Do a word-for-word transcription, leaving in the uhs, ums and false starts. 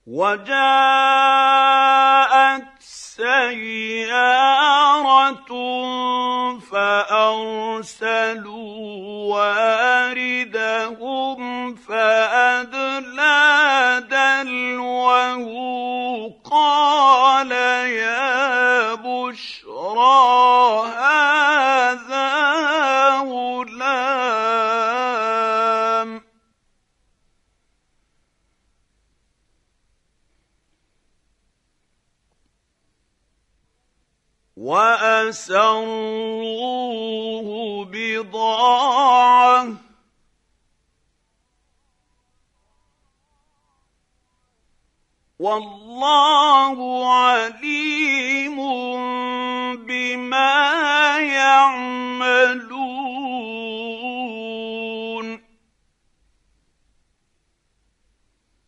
وجاءت سياره فارسلوا واردهم فادلى دلوه قال يا بشرى هذا غلام وأسروه بضاعة والله عليم بما يعملون